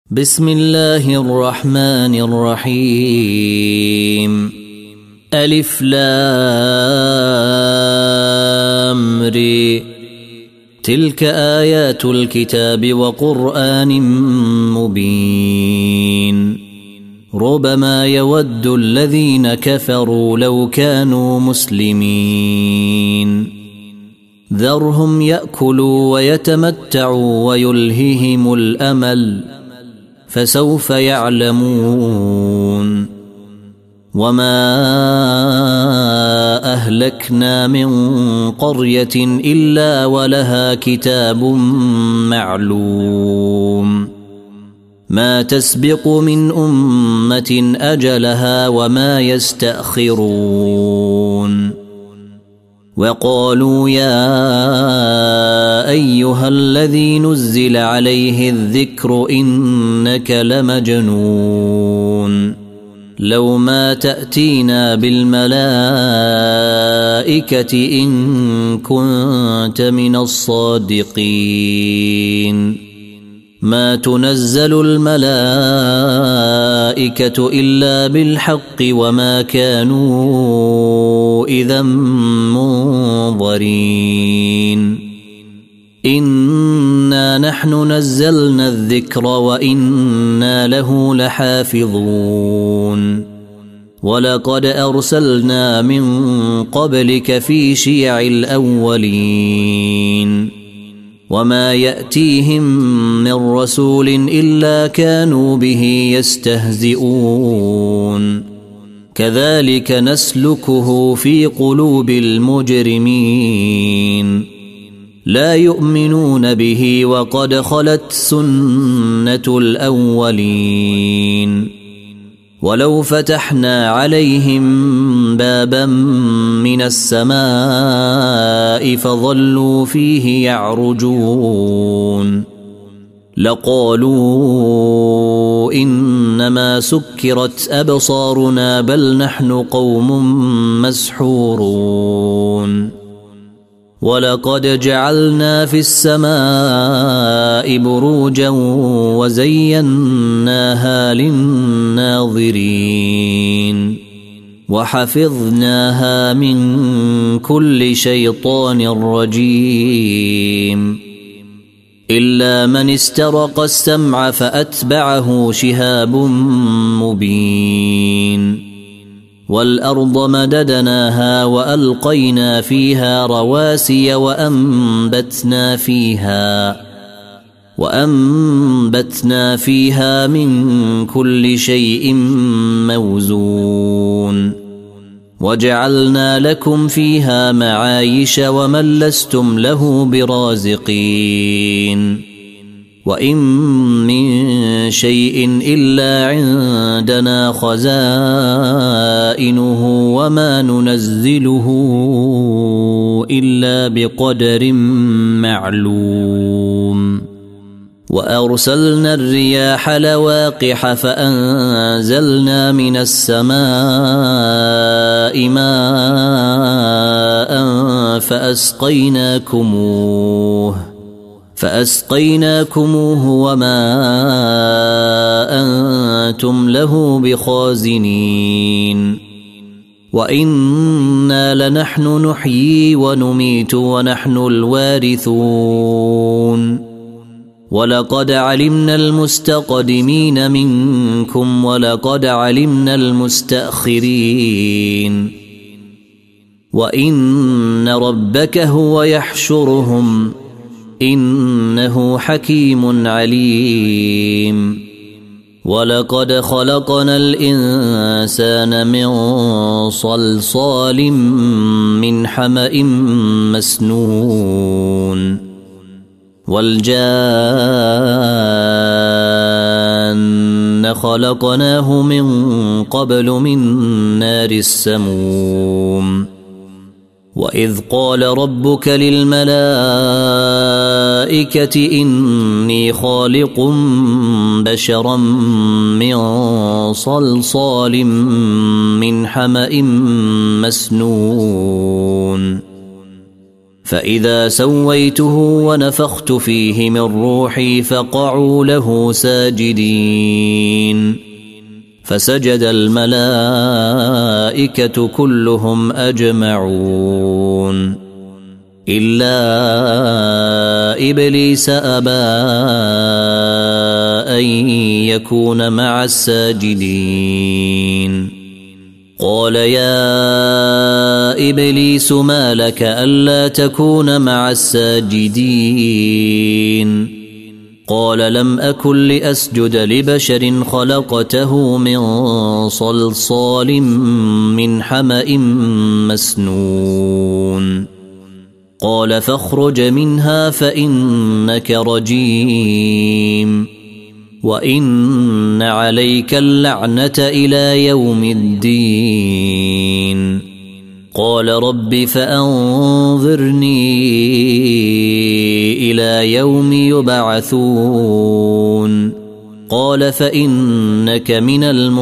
بسم الله الرحمن الرحيم. ألف لام ر. تلك آيات الكتاب وقرآن مبين. ربما يود الذين كفروا لو كانوا مسلمين. ذرهم يأكلوا ويتمتعوا ويلههم الأمل فسوف يعلمون. وما أهلكنا من قرية إلا ولها كتاب معلوم. ما تسبق من أمة أجلها وما يستأخرون. وقالوا يا أيها الذي نزل عليه الذكر إنك لمجنون. لو ما تأتينا بالملائكة إن كنت من الصادقين. ما تنزل الملائكة إلا بالحق وما كانوا إذا منظرين. إنا نحن نزلنا الذكر وإنا له لحافظون. ولقد أرسلنا من قبلك في شيع الأولين. وما يأتيهم من رسول إلا كانوا به يستهزئون. كذلك نسلكه في قلوب المجرمين. لا يؤمنون به وقد خلت سنة الأولين. ولو فتحنا عليهم بابا من السماء فظلوا فيه يعرجون لقالوا إنما سكرت أبصارنا بل نحن قوم مسحورون. ولقد جعلنا في السماء بروجا وزيناها للناظرين. وحفظناها من كل شيطان رجيم. إلا من استرق السمع فأتبعه شهاب مبين. والأرض مددناها وألقينا فيها رواسي وأنبتنا فيها من كل شيء موزون. وجعلنا لكم فيها معايش ومن لستم له برازقين. وإن من شيء إلا عندنا خزائنه وما ننزله إلا بقدر معلوم. وأرسلنا الرياح لواقح فأنزلنا من السماء ماء فأسقيناكموه وما أنتم له بخازنين. وإنا لنحن نحيي ونميت ونحن الوارثون. ولقد علمنا المستقدمين منكم ولقد علمنا المستأخرين. وإن ربك هو يحشرهم إنه حكيم عليم. ولقد خلقنا الإنسان من صلصال من حمأ مسنون. والجان خلقناه من قبل من نار السموم. وإذ قال ربك للملائكة إني خالق بشرا من صلصال من حمأ مسنون. فإذا سويته ونفخت فيه من روحي فقعوا له ساجدين فسجد الملائكة كلهم أجمعون إلا إبليس أبى أن يكون مع الساجدين قال يا إبليس ما لك ألا تكون مع الساجدين قال لم أكن لأسجد لبشر خلقته من صلصال من حمأ مسنون قال فاخرج منها فإنك رجيم وإن عليك اللعنة إلى يوم الدين قال رب فأنظرني إلى يوم يبعثون قال فإنك من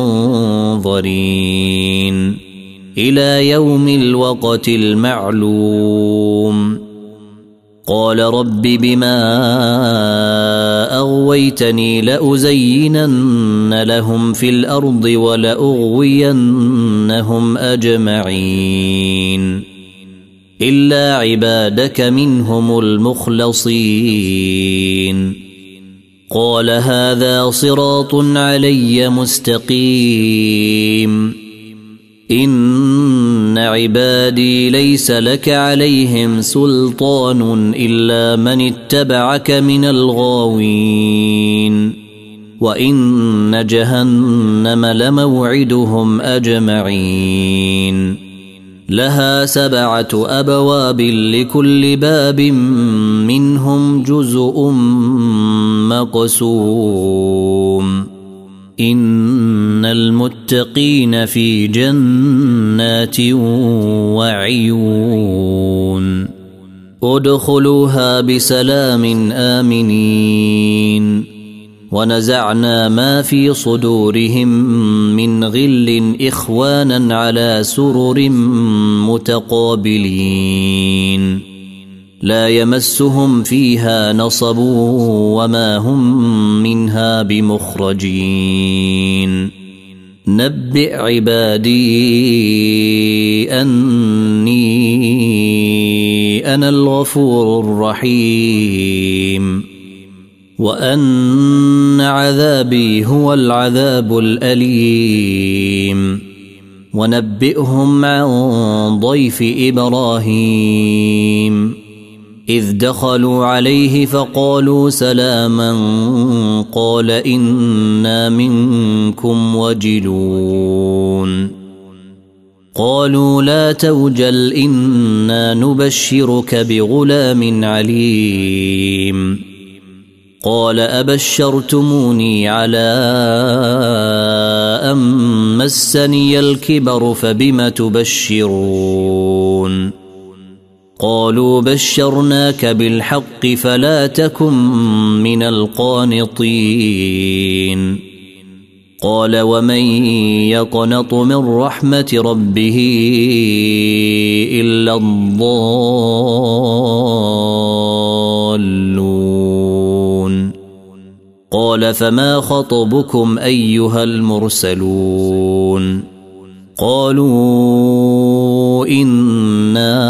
المنظرين إلى يوم الوقت المعلوم قال رب بما أغويتني لأزينن لهم في الأرض ولأغوينهم أجمعين إلا عبادك منهم المخلصين قال هذا صراط علي مستقيم إن عبادي ليس لك عليهم سلطان إلا من اتبعك من الغاوين وإن جهنم لموعدهم أجمعين لها 7 أبواب لكل باب منهم جزء مقسوم إن المتقين في جنات وعيون ادخلوها بسلام آمنين ونزعنا ما في صدورهم من غل إخوانا على سرر متقابلين لا يمسهم فيها نصب وما هم منها بمخرجين نبئ عبادي أني أنا الغفور الرحيم وأن عذابي هو العذاب الأليم ونبئهم عن ضيف إبراهيم إذ دخلوا عليه فقالوا سلاما قال إنا منكم وجلون قالوا لا توجل إنا نبشرك بغلام عليم قال أبشرتموني على أن مسني الكبر فبم تبشرون قالوا بشرناك بالحق فلا تكن من القانطين قال ومن يقنط من رحمة ربه إلا الضالون قال فما خطبكم أيها المرسلون قالوا إنا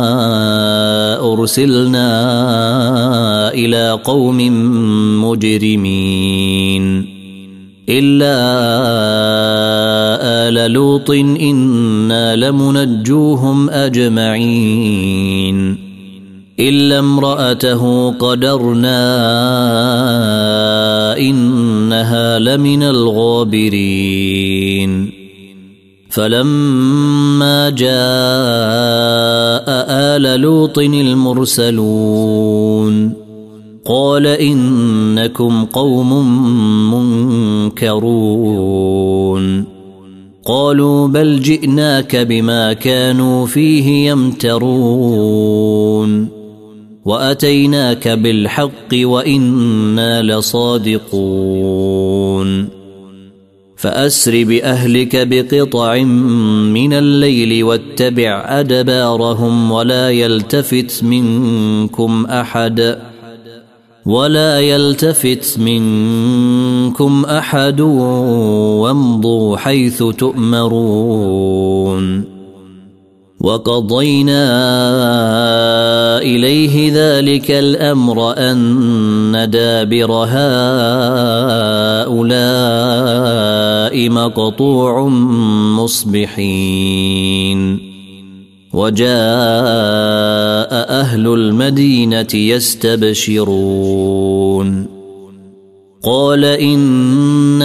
أرسلنا إلى قوم مجرمين إلا آل لوط إنا لمنجوهم أجمعين إلا امرأته قدرنا إنها لمن الغابرين فلما جاء آل لوط المرسلون قال إنكم قوم منكرون قالوا بل جئناك بما كانوا فيه يمترون وأتيناك بالحق وإنا لصادقون فأسر بأهلك بقطع من الليل واتبع أدبارهم ولا يلتفت منكم أحد وامضوا حيث تؤمرون. وقضينا إليه ذلك الأمر أن دابر هؤلاء مقطوع مصبحين. وجاء أهل المدينة يستبشرون قال إن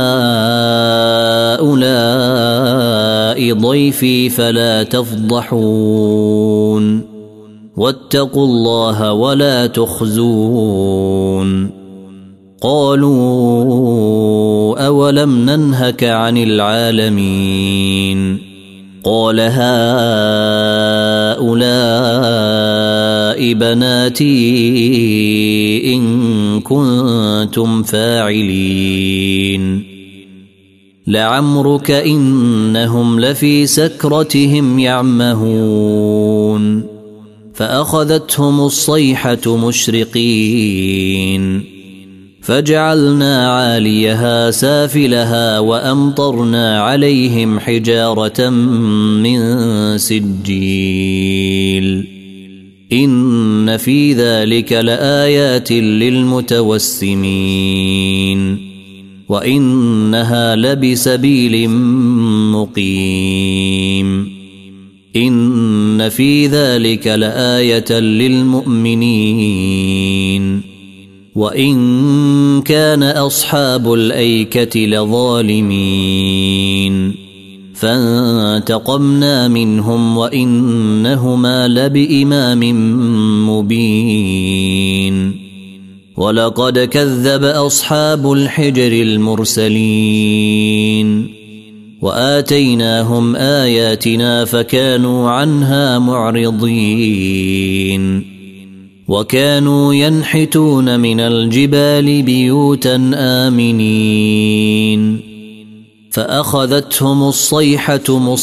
هؤلاء ضيفي فلا تفضحون واتقوا الله ولا تخزون. قالوا أولم ننهك عن العالمين قال هؤلاء بناتي إن كنتم فاعلين. لعمرك إنهم لفي سكرتهم يعمهون فأخذتهم الصيحة مشرقين فجعلنا عاليها سافلها وأمطرنا عليهم حجارة من سجيل. إن في ذلك لآيات للمتوسمين وإنها لبسبيل مقيم. إن في ذلك لآية للمؤمنين وإن كان أصحاب الأيكة لظالمين فانتقمنا منهم وإنهما لبإمام مبين. ولقد كذب أصحاب الحجر المرسلين وآتيناهم آياتنا فكانوا عنها معرضين. وكانوا ينحتون من الجبال بيوتا آمنين فأخذتهم الصيحة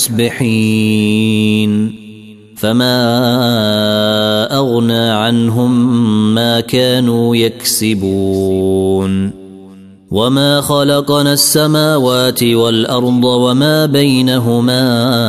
مصبحين فما أغنى عنهم ما كانوا يكسبون. وما خلقنا السماوات والأرض وما بينهما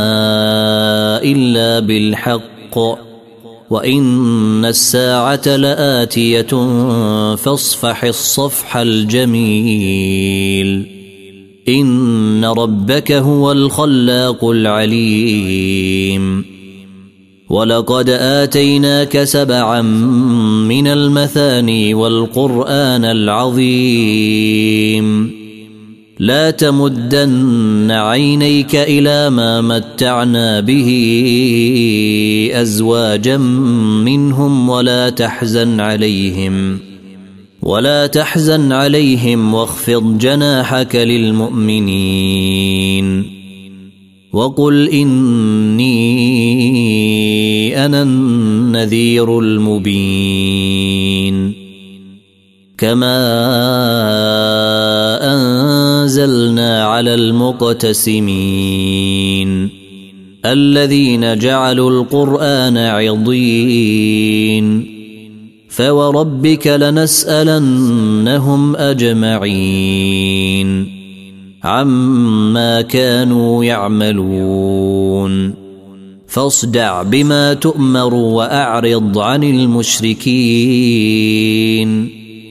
إلا بالحق وإن الساعة لآتية فاصفح الصفح الجميل. إن ربك هو الخلاق العليم. ولقد آتيناك 7 من المثاني والقرآن العظيم. لا تمدن عينيك إلى ما متعنا به أزواجا منهم ولا تحزن عليهم واخفض جناحك للمؤمنين. وقل إني أنا النذير المبين. كما أنزلنا على المقتسمين الذين جعلوا القرآن عضين. فوربك لنسألنهم أجمعين عما كانوا يعملون. فاصدع بما تؤمر وأعرض عن المشركين.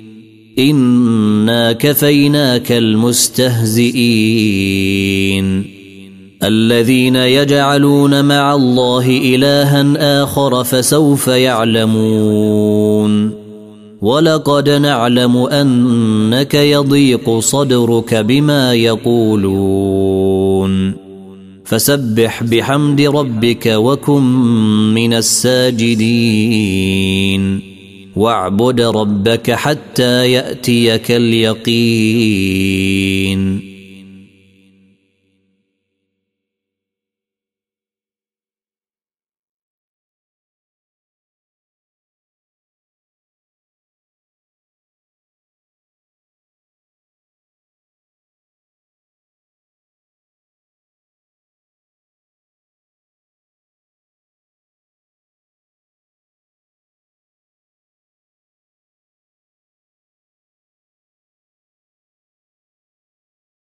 إنا كفيناك المستهزئين الذين يجعلون مع الله إلها آخر فسوف يعلمون. ولقد نعلم أنك يضيق صدرك بما يقولون فسبح بحمد ربك وكن من الساجدين واعبد ربك حتى يأتيك اليقين.